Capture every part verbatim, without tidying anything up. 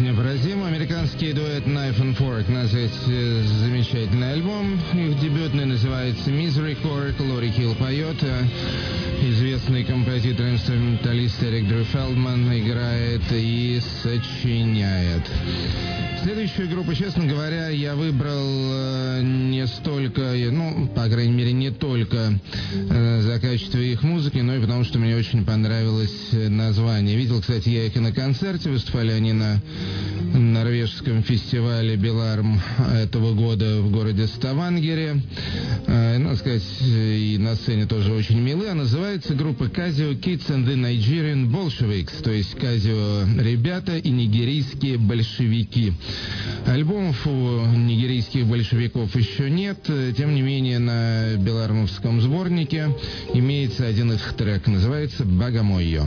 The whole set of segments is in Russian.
невообразимо. Американский дуэт Knife and Fork назвать замечательный альбом. Их дебютный называется Misery Cork. Лори Хилл поет. Известный композитор-инструменталист Эрик Дрю Фелдман играет и сочиняет. Следующую группу, честно говоря, я выбрал э, не столько, ну, по крайней мере, не только э, за качество их музыки, но и потому, что мне очень понравилось название. Видел, кстати, я их и на концерте, выступали они на норвежском фестивале Беларм этого года в городе Ставангере. Э, надо сказать, и на сцене тоже очень милы. А называется группа Casio Kids and the Nigerian Bolsheviks, то есть Casio ребята и нигерийские большевики. Альбомов у нигерийских большевиков еще нет, тем не менее на белармовском сборнике имеется один их трек, называется «Багамойо».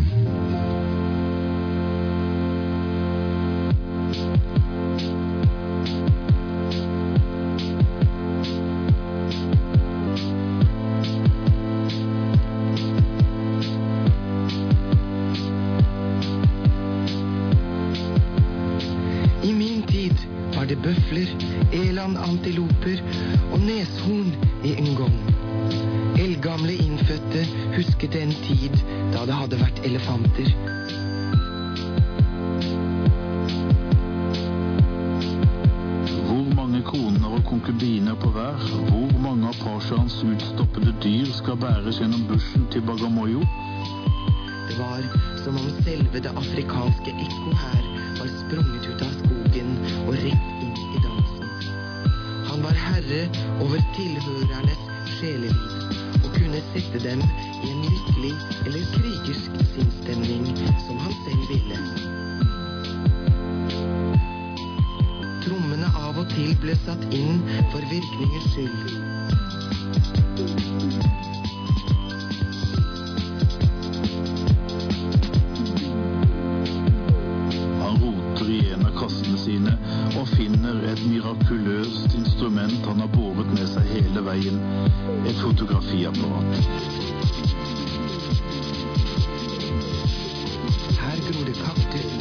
Bøfler, eland, antiloper og neshorn i en gang. Eldgamle innfødte husket en tid da det hadde vært elefanter. Hvor mange koner og konkubiner på hver? Hvor mange av Pasjans utstoppede dyr skal bæres gjennom bushen til Bagamoyo? Det var som om selve det afrikanske ekko her var sprunget ut av skogen og rett inn i dansen. Han var herre over tilhørernes sjeleliv og kunne sette dem i en lykkelig eller krigersk sinnsstemning som han selv ville. Trommene av og til ble satt inn for virkningens skyld. Sine, og finner et mirakuløst instrument han har båret med seg hele veien, et fotografiapparat. Her gror det kaktus.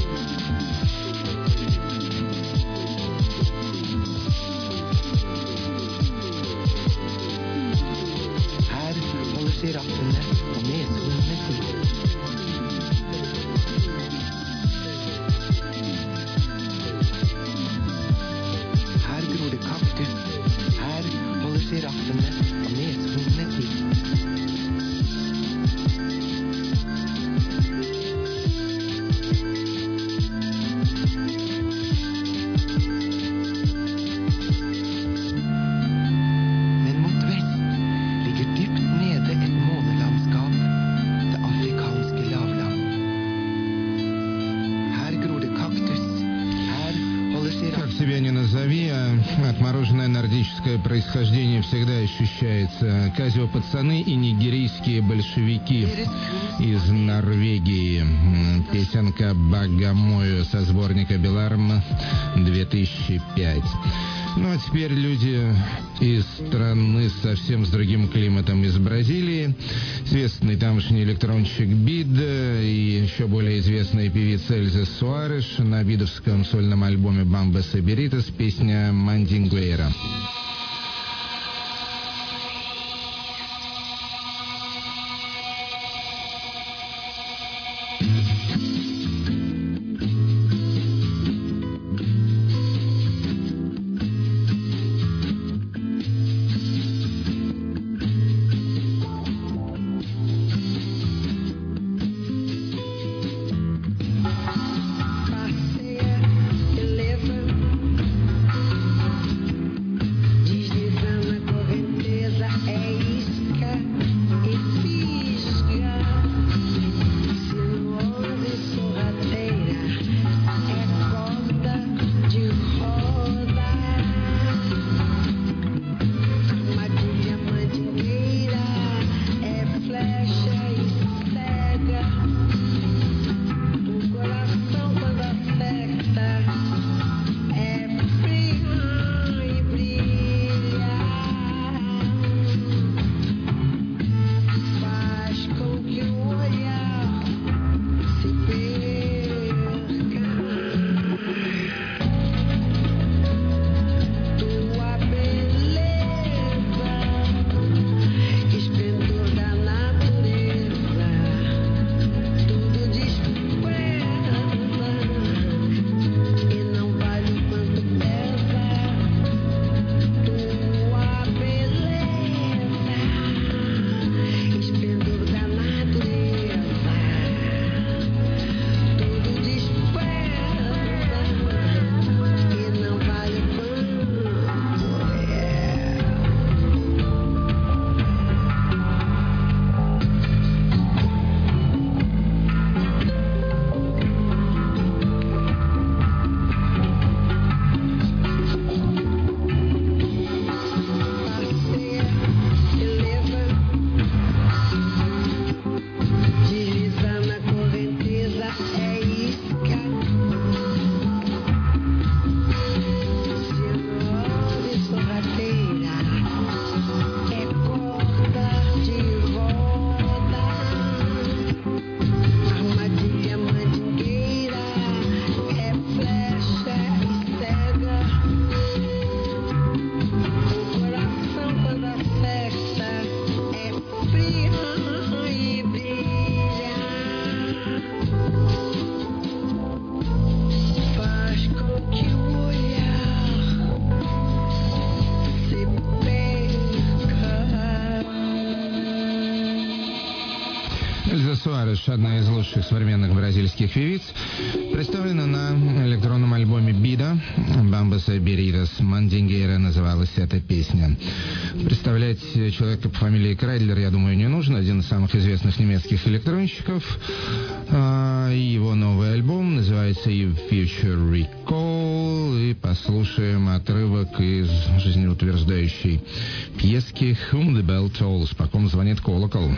Her holder sjiraffene og neshornene til. Sjiraffene og neshornene til. Men mot vest ligger dypt nede et månelandskap, det afrikanske lavland. Her gror det kaktus. Her holder sjiraffene. Как себя не назови, отмороженное нордическое происхождение всегда ощущается. Казио пацаны и нигерийские большевики из Норвегии. Песенка «Багамойо» со сборника «Беларм» две тысячи пятый. Ну а теперь люди из страны совсем с другим климатом, из Бразилии. Известный тамошний электронщик Бид и еще более известная певица Эльза Суареш на бидовском сольном альбоме «Бамба Саберитас» песня «Мандингуэра». Суареш, одна из лучших современных бразильских певиц, представлена на электронном альбоме «Бида» «Бамбаса Беридас Мандингейра» называлась эта песня. Представлять человека по фамилии Крайдлер, я думаю, не нужно. Один из самых известных немецких электронщиков. И его новый альбом называется «Future Recall». И послушаем отрывок из жизнеутверждающей пьески «Whom the Bell Tolls», по ком звонит колокол.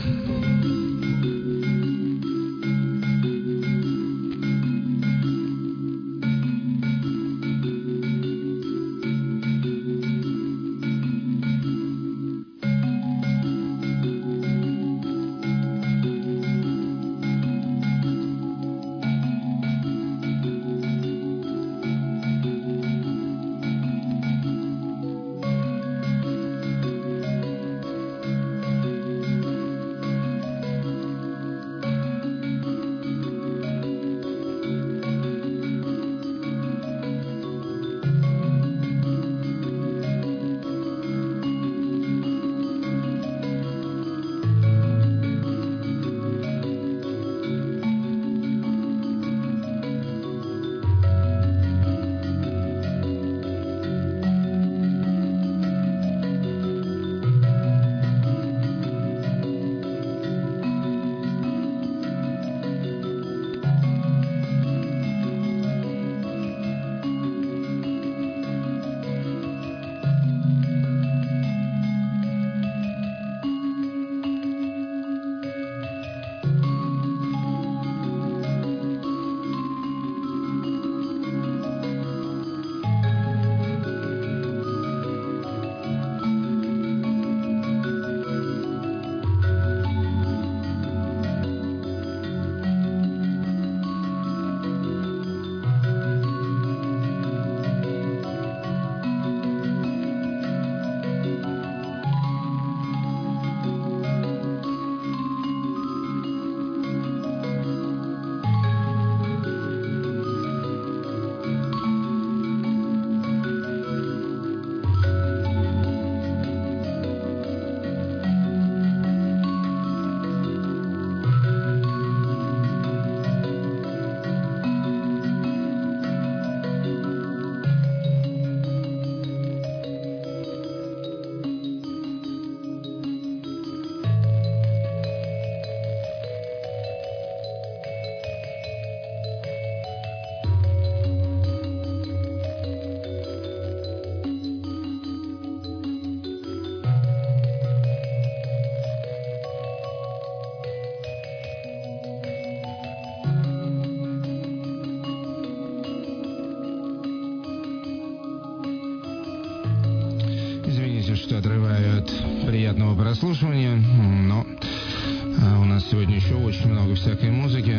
Что отрываю от приятного прослушивания, но а, у нас сегодня еще очень много всякой музыки.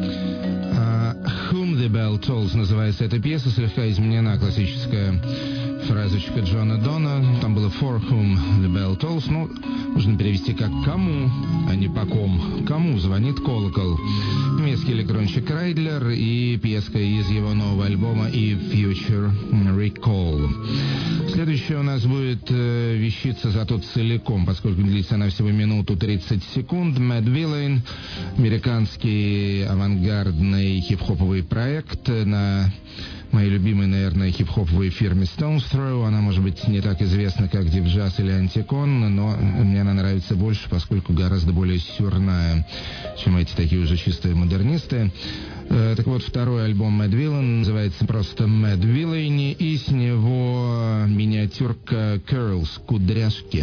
А, «Whom the Bell Tolls» называется эта пьеса, слегка изменена классическая фразочка Джона Дона. Там было «For whom the bell tolls», ну, можно перевести как «кому», а не «по ком». «Кому звонит колокол». Немецкий электронщик Крайдлер и пьеска из его нового альбома «И Future Recall». Следующая у нас будет э, вещица зато целиком, поскольку длится она всего минуту тридцать секунд. Mad Villain, американский авангардный хип-хоповый проект на моей любимой, наверное, хип-хоповой фирме Stones Throw. Она, может быть, не так известна, как Deep Jazz или Антикон, но мне она нравится больше, поскольку гораздо более сюрная, чем эти такие уже чистые модернисты. Э, так вот, второй альбом Mad Villain называется просто Mad Villain, и с него миниатюрка Curls, кудряшки.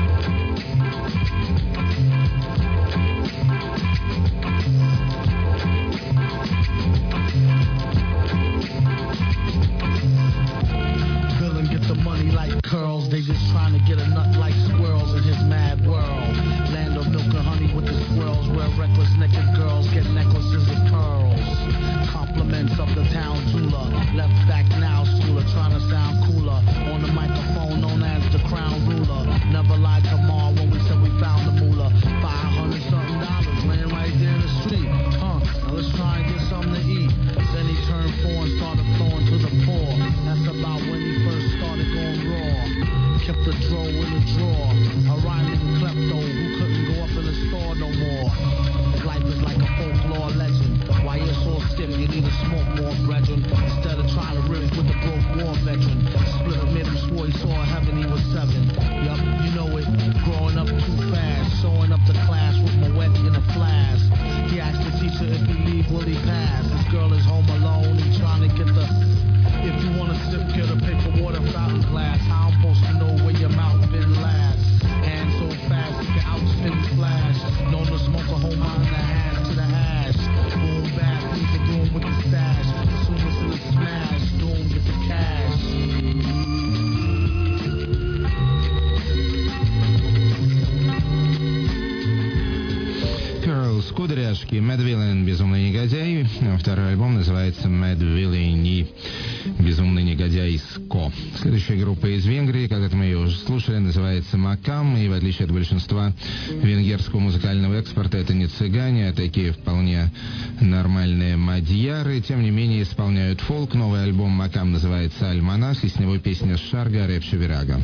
Curls, they just trying to get a nut like squirrels in his mad world. Land of milk and honey with the squirrels, where reckless naked girls get necklaces of pearls. Compliments of the town jeweler, left back now schooler, trying to sound cooler. On the microphone known as the crown ruler. Never lied to Ma when we said we found the moolah. Five hundred something dollars laying right there in the street. Huh, now let's try and get something to eat. Then he turned four and started flowing to the poor. That's about when he first started going raw. Kept the dro in the drawer. A rhyming klepto who couldn't go up in the store no more. His life is like you're a legend. Why you're so stiff, you need to smoke more, brethren. Instead of trying to riff with the broke war veteran. Split up, made him swore he saw heaven, he was seven. Yup, you know it. Growing up too fast, showing up to class with my wet in a flask. He asked the teacher if he leave, will he pass? This girl is home alone, he's trying to get the... If you wanna sip, get a paper water fountain glass. How I'm supposed to know where your mouth been last? Hand so fast, you can outspin the flash. Known to smoke a whole mountain of hash to the hash. Boom back, leave the room with the stash. As soon as it's a smash, doom, get the cash. Girls, кудряшки, Mad Villain, безумный негодяй. Второй альбом называется Mad Villainy, безумный негодяй Ко. Следующая группа из Венгрии, когда-то мы ее уже слушали, называется Макам. И в отличие от большинства венгерского музыкального экспорта, это не цыгане, а такие вполне нормальные мадьяры. Тем не менее исполняют фолк. Новый альбом Макам называется Альманах, и с него песня Шарга Репче Вирага.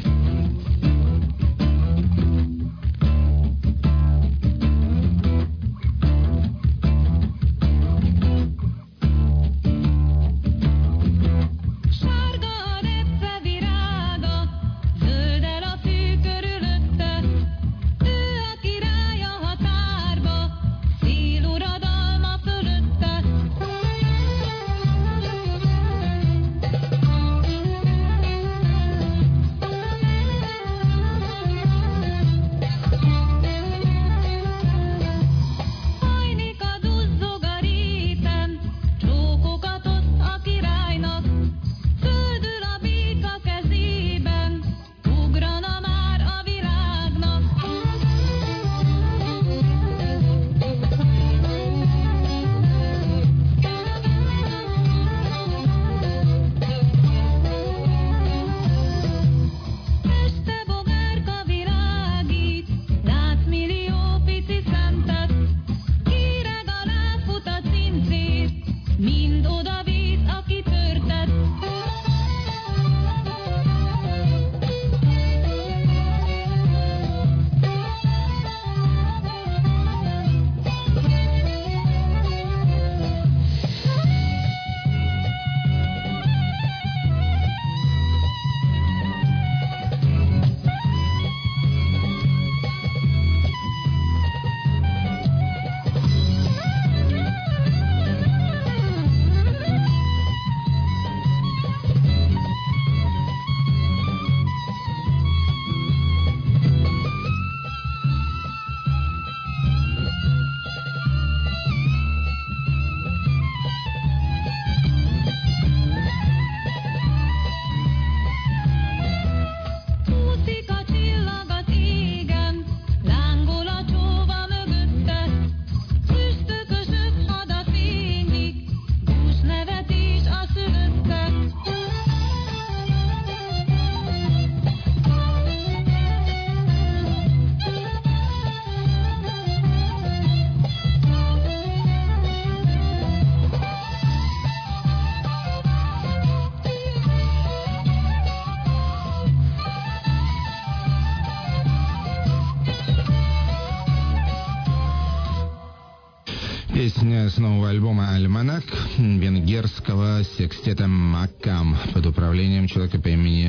Песня с нового альбома «Альманак» венгерского секстета «Макам» под управлением человека по имени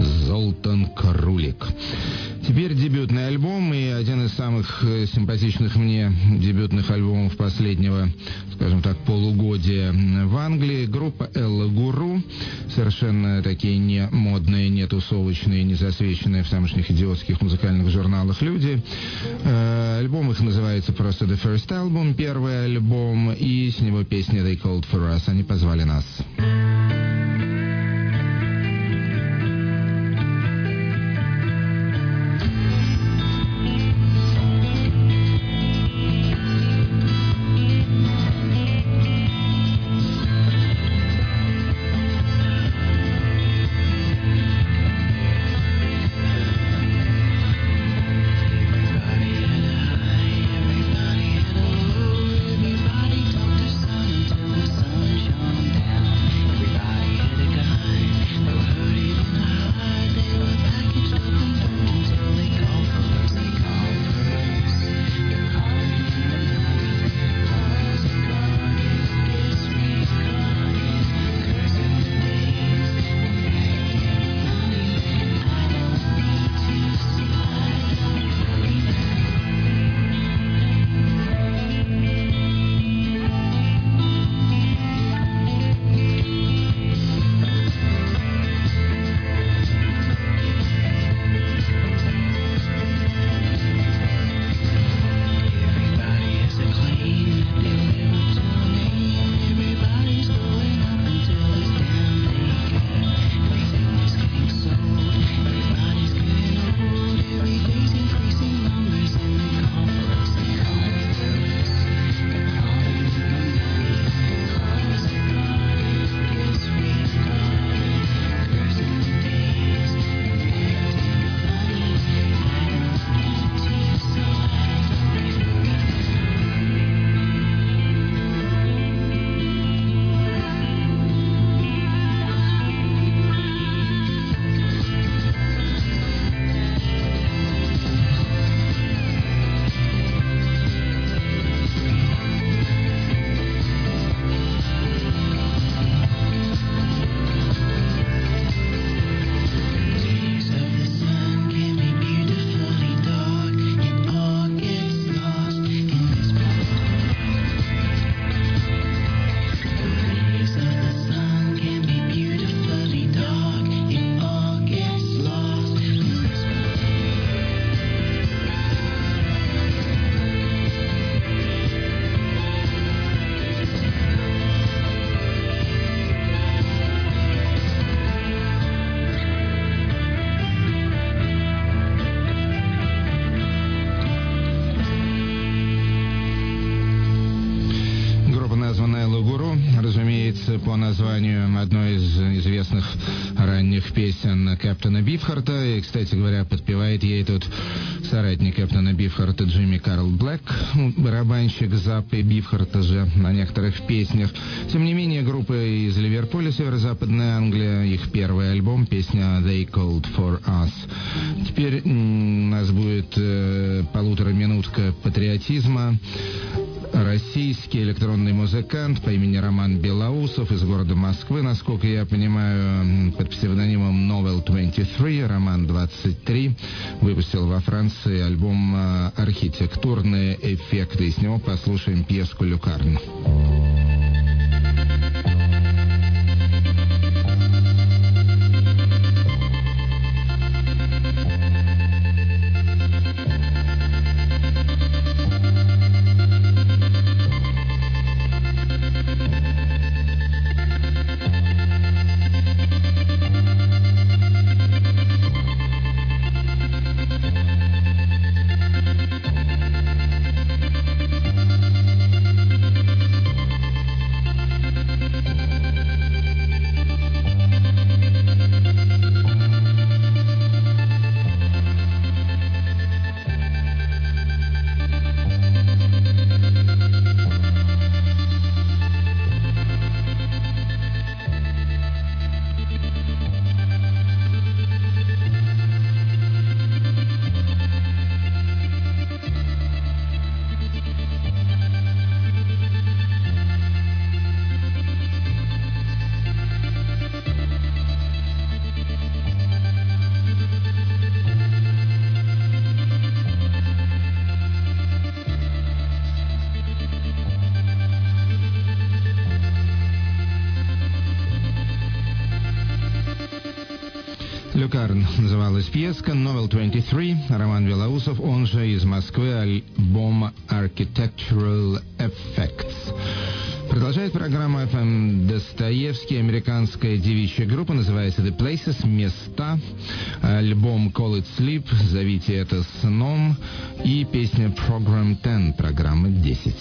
Золтан Крулик. Теперь дебютный альбом и один из самых симпатичных мне дебютных альбомов последнего, скажем так, полугодия в Англии. Группа «Элла Гуру». Совершенно такие не модные, не тусовочные, не засвеченные в самых идиотских музыкальных журналах люди. Э, альбом их называется просто «The First Album», первый альбом, и с него песня «They Called For Us». Они позвали нас. Everybody разумеется, по названию одной из известных ранних песен Кэптона Бифхарта. И, кстати говоря, подпевает ей тут соратник Кэптона Бифхарта Джимми Карл Блэк, барабанщик Заппы Бифхарта же на некоторых песнях. Тем не менее, группа из Ливерпуля, северо-западная Англия, их первый альбом, песня «They Called For Us». Теперь у нас будет э, полутора минутка патриотизма. Российский электронный музыкант по имени Роман Белоусов из города Москвы, насколько я понимаю, под псевдонимом Novel двадцать три, Роман двадцать три, выпустил во Франции альбом «Архитектурные эффекты». И с него послушаем пьеску «Люкарн». «Люкарн» называлась пьеска, Novel двадцать три, Роман Белоусов, он же из Москвы, альбом Architectural Effects. Продолжает программа эф эм Достоевский, американская девичья группа, называется The Places, места, альбом Call It Sleep, зовите это сном, и песня Program десять, программа десять.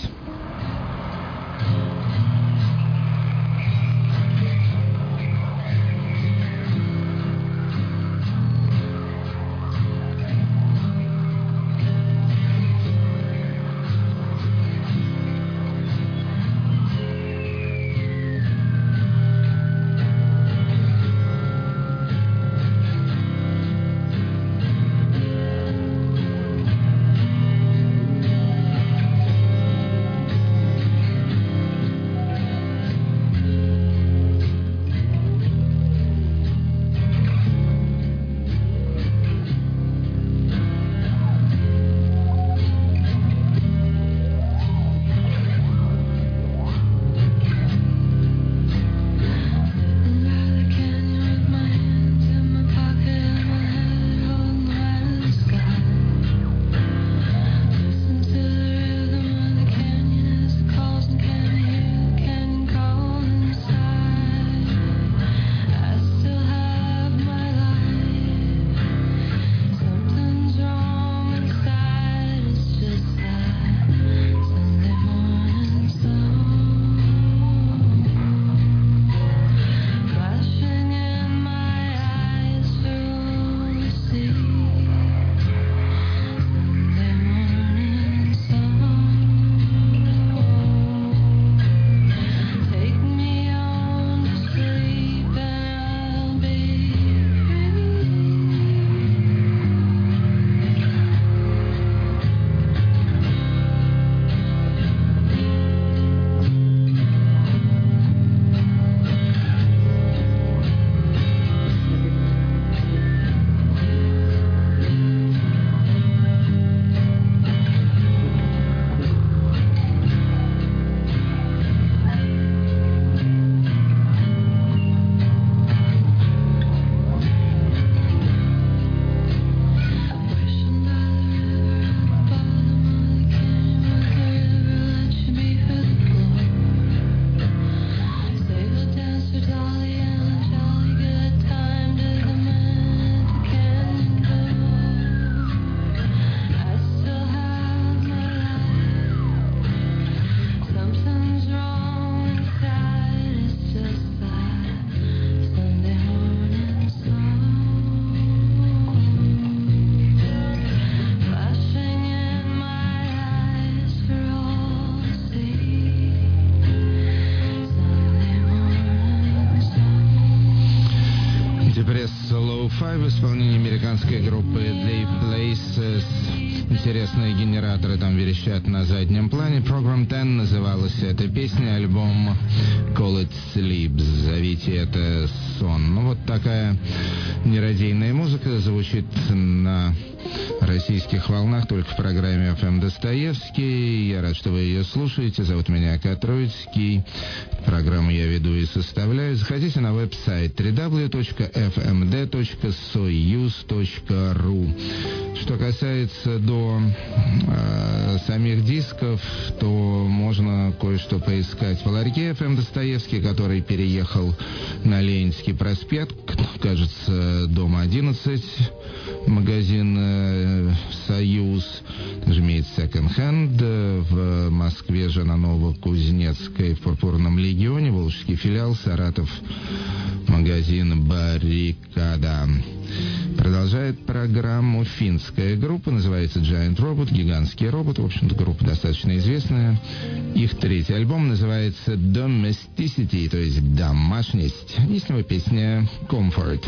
Five в исполнении американской группы They Places. Интересные генераторы там верещат на заднем плане. Program десять называлась эта песня, альбом Call It Sleep. Зовите это сон. Ну вот такая нерадийная музыка звучит на российских волнах только в программе эф эм Достоевский. Я рад, что вы ее слушаете. Зовут меня Кат Троицкий. Программу я веду и составляю. Заходите на веб-сайт дабл ю дабл ю дабл ю точка эф эм дэ точка союз точка ру. Что касается до э, самих дисков, то можно кое-что поискать в ларьке эф эм Достоевский, который переехал на Ленинский проспект, кажется, дом одиннадцать, магазин э, «Союз». Также имеет секонд-хенд в Москве же на Новокузнецкой, в Пурпурном Легионе, Волжский филиал, Саратов, магазин «Баррикада». Продолжает программу финская группа, называется Giant Robot, гигантский робот. В общем-то, группа достаточно известная. Их третий альбом называется Domesticity, то есть домашность. И с него песня Comfort.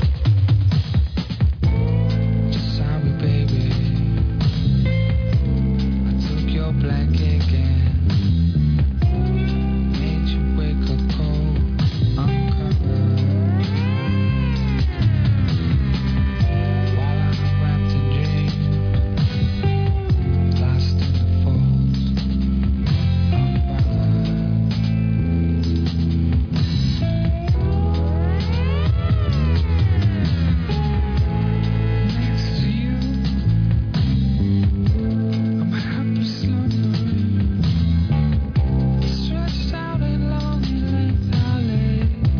Sorry, baby, I took your blanket again, made you wake up cold, uncovered, while I'm wrapped in dreams, lost in the folds, unbothered. Next to you, I'm happy slumbering, stretched out in lonely length I lay,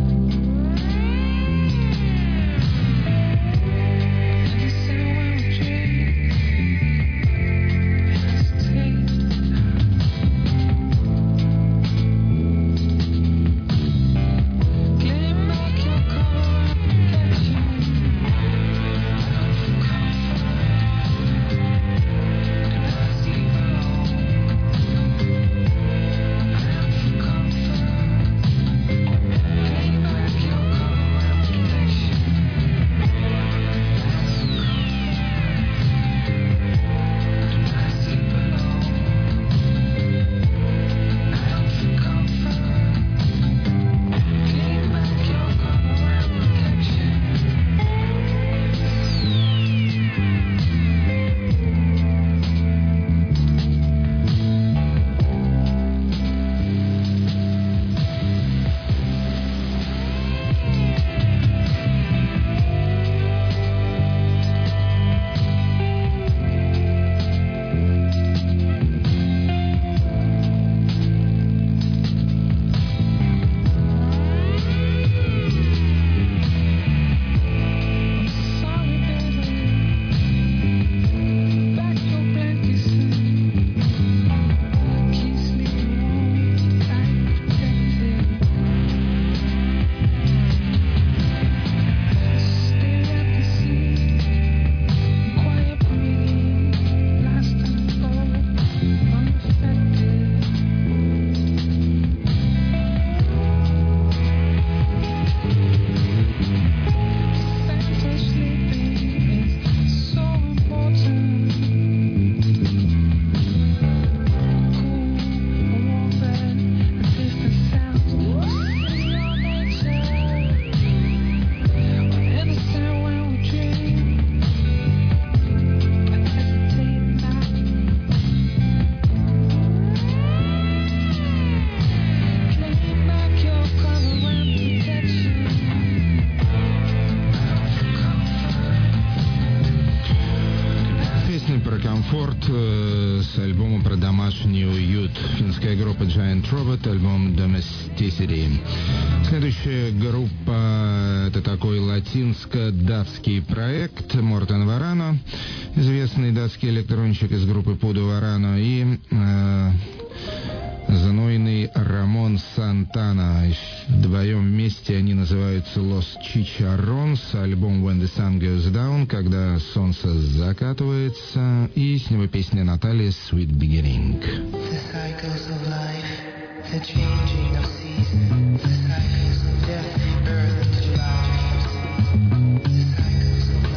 and the same when we dream, hesitate. Claim back your cover and protection. Комфорт э, с альбома про домашний уют. Финская группа Giant Robot, альбом Domesticity. Следующая группа — это такой латинско-датский проект Мортен Варано, известный датский электронщик из группы Пуду Варано, и э, знойный Рамон Сантана. Вдвоем вместе они называются Los Chicharrones. Альбом When the Sun Goes Down, когда солнце закатывается. И с него песня Наталья Sweet Beginning. The cycles of life, the changing of seasons, the cycles of death, earth, and lives, the cycles of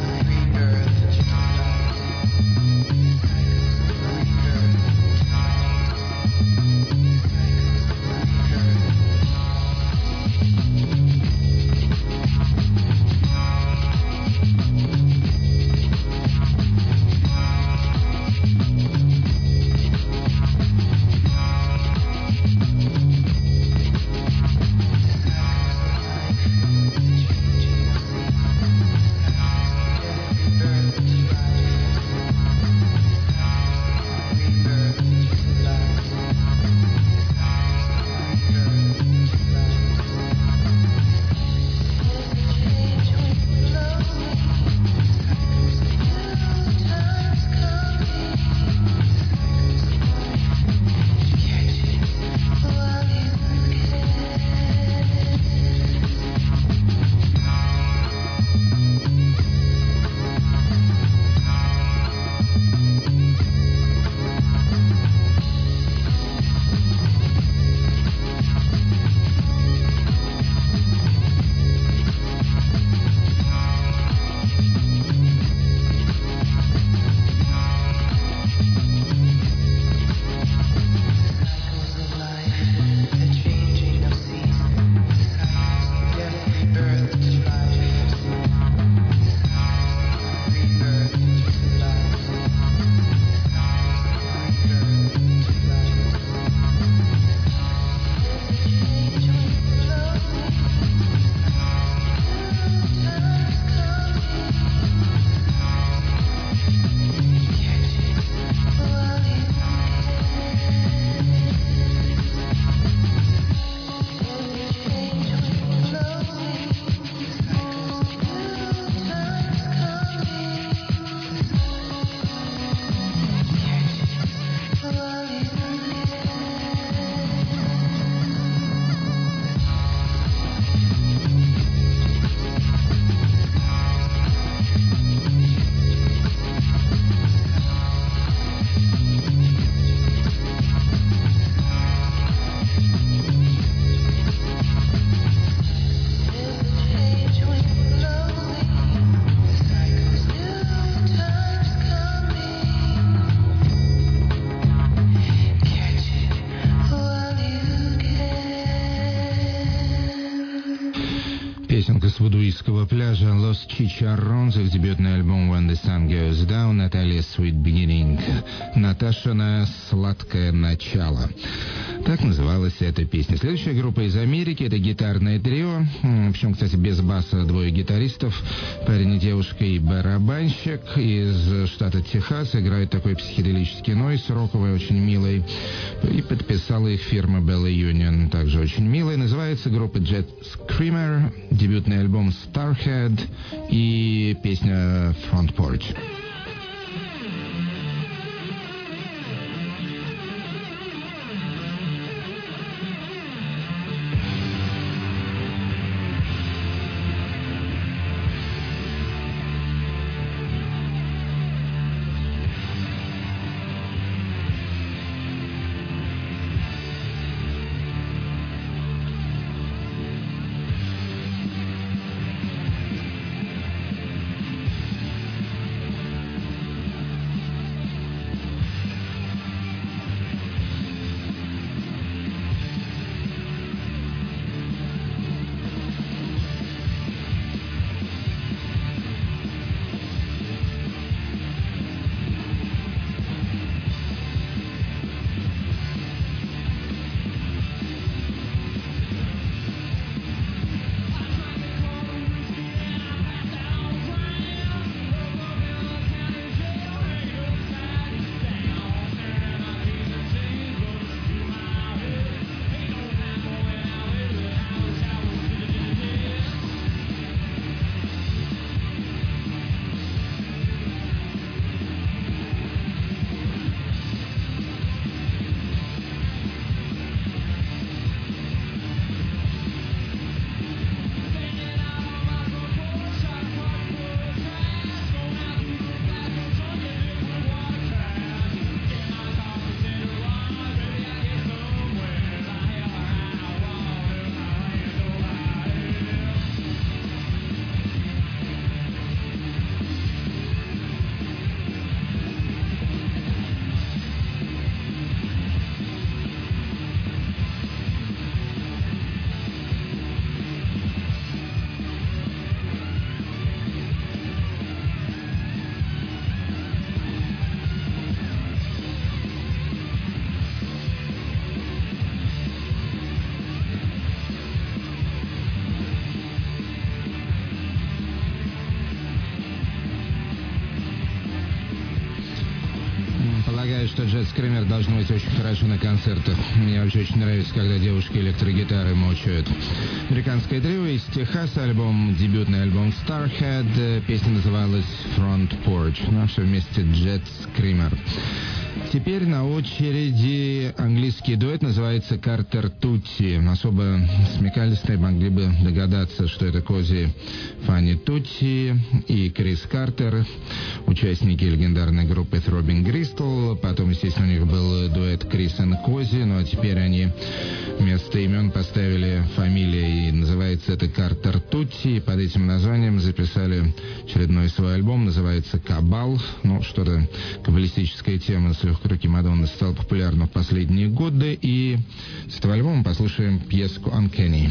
Песенка с вудуистского пляжа Los Chicharrones, их дебютный альбом When the Sun Goes Down, Наталья Sweet Beginning, Наташина «Сладкое начало». Так называлась эта песня. Следующая группа из Америки — это гитарное трио, причем, кстати, без баса двое гитаристов, парень и девушка и барабанщик из штата Техас, играет такой психоделический нойз, роковый, очень милый, и подписала их фирма Bella Union, также очень милая. Называется группа Jet Screamer, дебютный альбом Starhead и песня Front Porch. Что Jet Screamer должно быть очень хорошо на концертах. Мне вообще очень нравится, когда девушки электрогитары мучают. Американское трио из Техаса, альбом, дебютный альбом Starhead. Песня называлась Front Porch. Ну, все вместе Jet Screamer. Теперь на очереди английский дуэт, называется Картер Тутти. Особо смекалистые могли бы догадаться, что это Кози Фанни Тутти и Крис Картер, участники легендарной группы Throbbing Gristle. Потом, естественно, у них был дуэт Крис и Кози, ну а теперь они вместо имен поставили фамилии, и называется это Картер Тутти. И под этим названием записали очередной свой альбом, называется Кабал. Ну, что-то каббалистическая тема с легкой руки Мадонны стала популярна в последние годы, и с этого альбома послушаем пьеску Uncanny.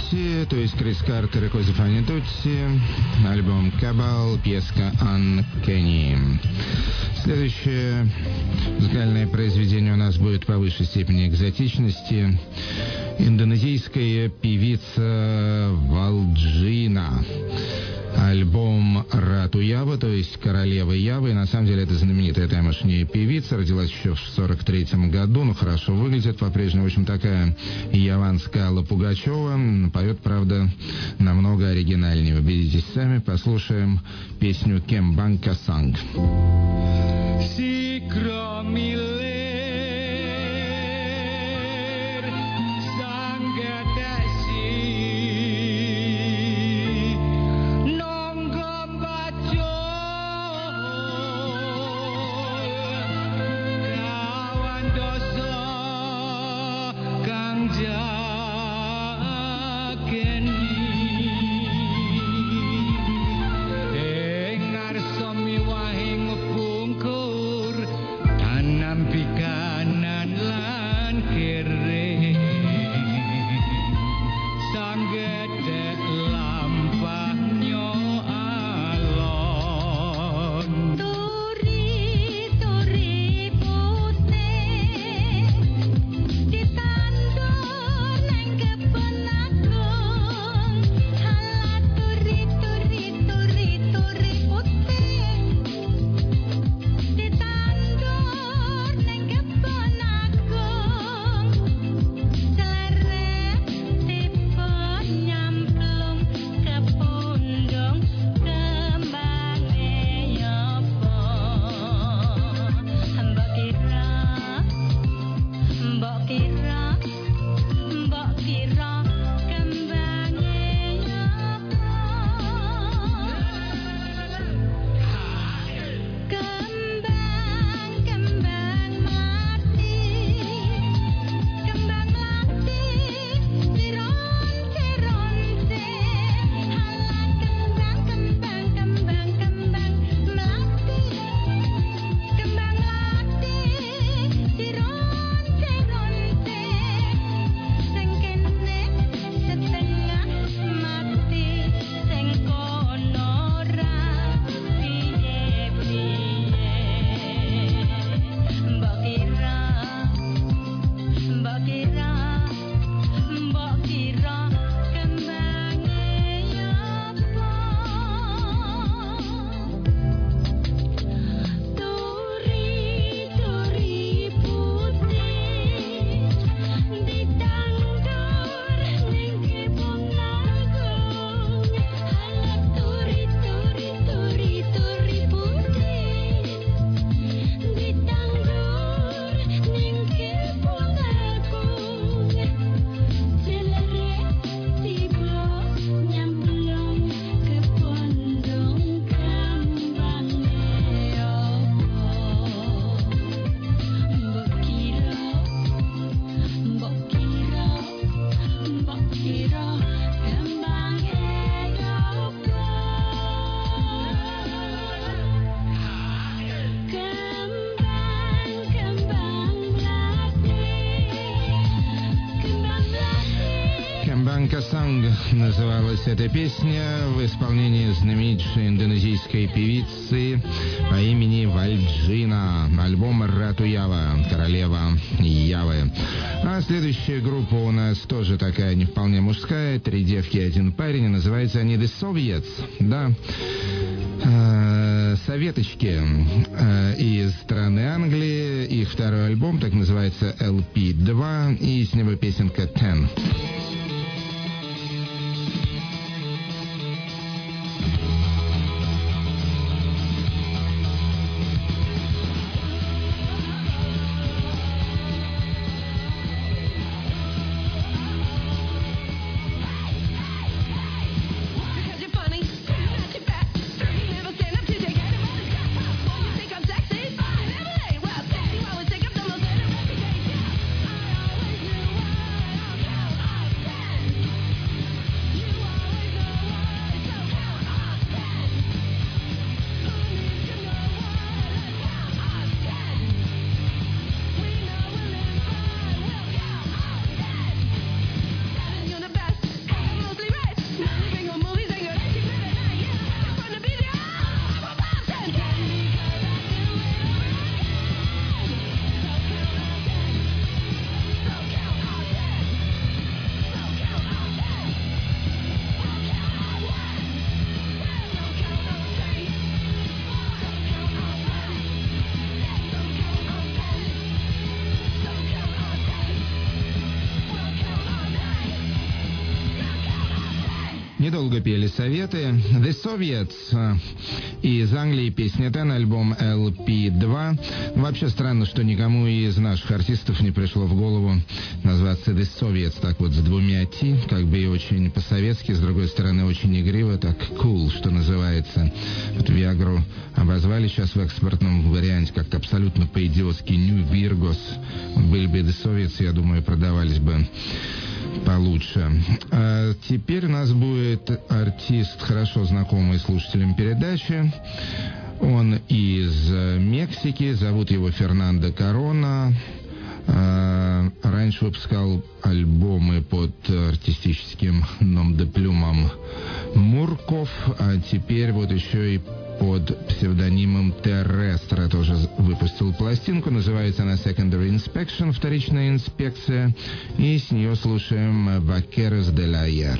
Тутси, то есть Крис Картер и Кози Фани Тутси, альбом Cabal, пьеска Uncanny. Следующее музыкальное произведение у нас будет по высшей степени экзотичности. Индонезийская певица Валджина. Альбом Рату Ява, то есть Королева Явы. И на самом деле это знаменитая тамошняя певица. Родилась еще в сорок третьем году, но хорошо выглядит по-прежнему. В общем, такая яванская Алла Пугачева. Поет, правда, намного оригинальнее. Убедитесь сами. Послушаем песню «Кембан Касанг». Касанг называлась эта песня в исполнении знаменитейшей индонезийской певицы по имени Вальджина. Альбом Рату Ява, Королева Явы. А следующая группа у нас тоже такая не вполне мужская. Три девки и один парень. И называются они The Soviets. Да. Советочки из страны Англии. Их второй альбом так называется эл пи два. И с него песенка Ten. недолго пели советы. The Soviets из Англии, песня Ten, альбом эл пи два. Вообще странно, что никому из наших артистов не пришло в голову назваться The Soviets, так вот, с двумя T, как бы и очень по-советски, с другой стороны, очень игриво, так cool, что называется. Вот Виагру обозвали сейчас в экспортном варианте как-то абсолютно по-идиотски New Virgos. Были бы The Soviets, я думаю, продавались бы получше. А теперь у нас будет артист, хорошо знакомый слушателям передачи. Он из Мексики, зовут его Фернандо Корона. А, раньше выпускал альбомы под артистическим ном де плюмом Мурков, а теперь вот еще и под псевдонимом Террестра тоже выпустил пластинку. Называется она Secondary Inspection, вторичная инспекция. И с нее слушаем Vaqueros del Ayer.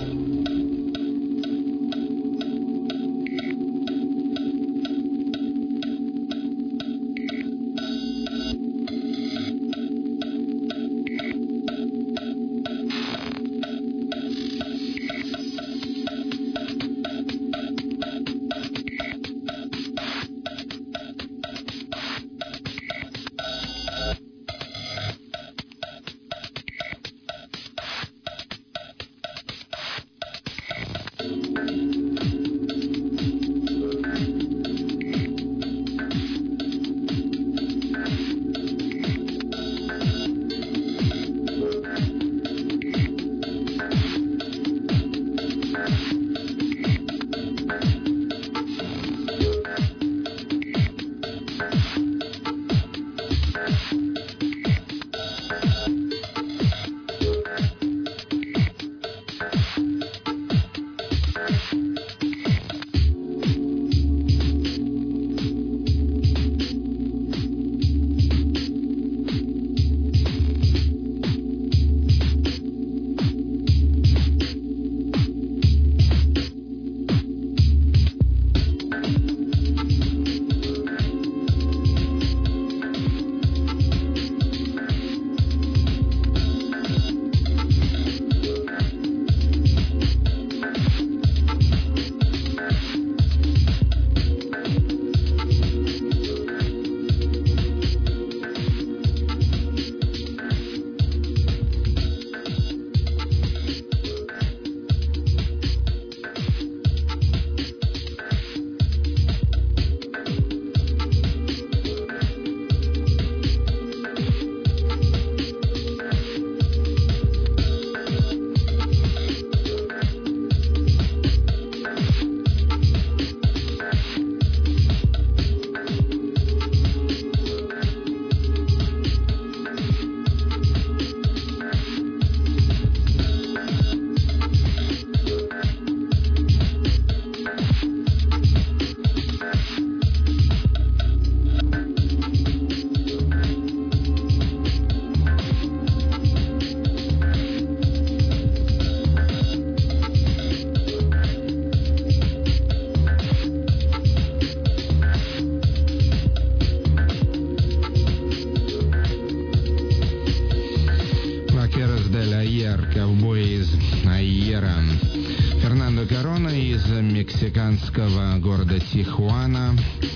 Ковбой из Айера. Фернандо Корона из мексиканского города Тихуана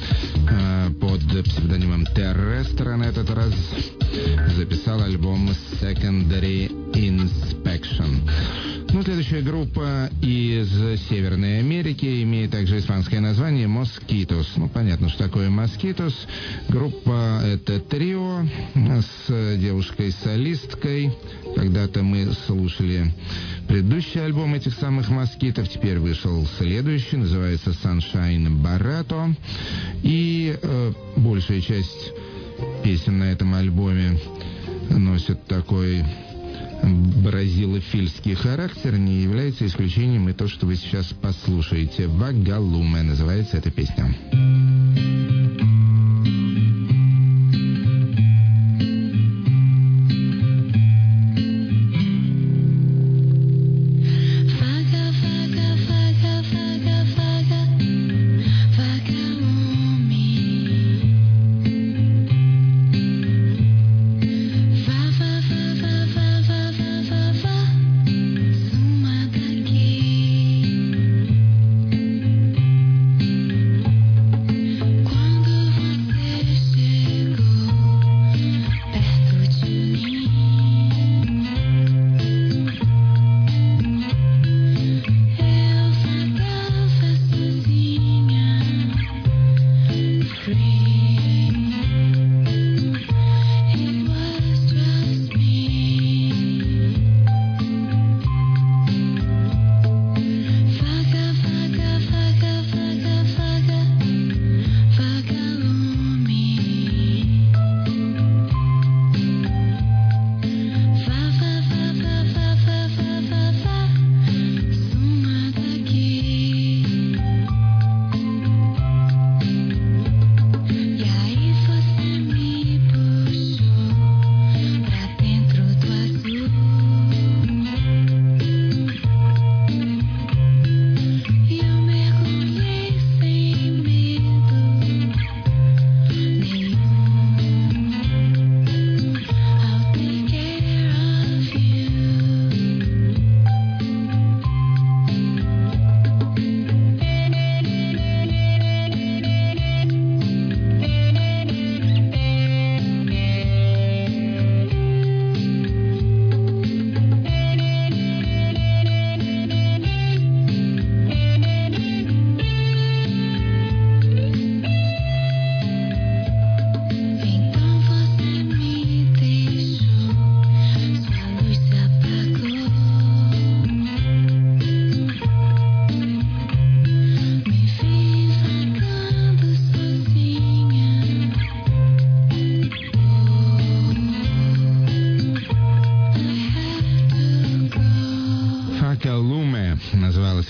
под псевдонимом Террестра на этот раз записал альбом Secondary Inspection. Ну, следующая группа из Северной Америки имеет также испанское название Mosquitos. Ну, понятно, что такое Mosquitos. Группа — это трио с девушкой-солисткой. Когда-то мы слушали предыдущий альбом этих самых Москитов. Теперь вышел следующий, называется Sunshine Barreto. И э, большая часть песен на этом альбоме носит такой бразилофильский характер. Не является исключением и то, что вы сейчас послушаете. «Вагалуме» называется эта песня. Suma daqui.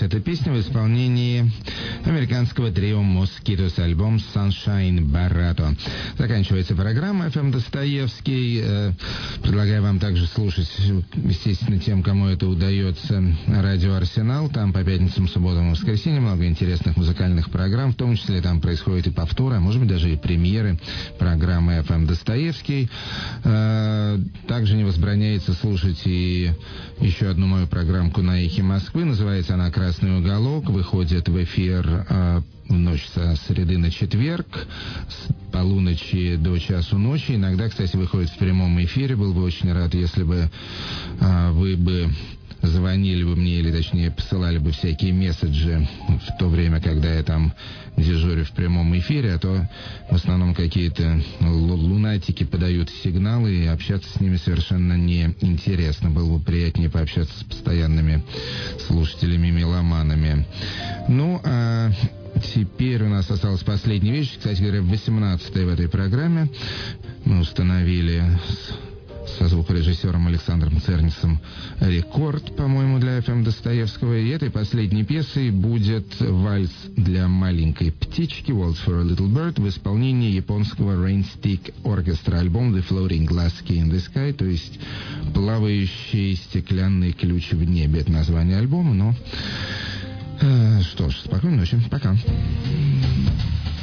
эта песня в исполнении американского трио Mosquitos, альбом Sunshine Barato. Заканчивается программа эф эм Достоевский. Предлагаю вам также слушать, естественно, тем, кому это удается, радио Арсенал. Там по пятницам, субботам и воскресеньям много интересных музыкальных программ. В том числе там происходят и повторы, а может быть даже и премьеры программы эф эм Достоевский. Также не возбраняется слушать и еще одну мою программку на эхе Москвы. Называется она «Красный уголок». Выходит в эфир э, в ночь со среды на четверг, с полуночи до часу ночи. Иногда, кстати, выходит в прямом эфире. Был бы очень рад, если бы э, вы бы звонили бы мне, или точнее посылали бы всякие месседжи в то время, когда я там дежурю в прямом эфире, а то в основном какие-то лунатики подают сигналы, и общаться с ними совершенно неинтересно. Было бы приятнее пообщаться с постоянными слушателями-меломанами. Ну, а теперь у нас осталась последняя вещь. Кстати говоря, восемнадцатая в этой программе. Мы установили со звукорежиссером Александром Цернисом рекорд, по-моему, для эф эм Достоевского. И этой последней пьесой будет вальс для маленькой птички, Waltz for a Little Bird, в исполнении японского Rain Stick Orchestra, альбом The Floating Glass Key in the Sky, то есть плавающий стеклянный ключ в небе. Это название альбома, но... Э, что ж, спокойной ночи. Пока.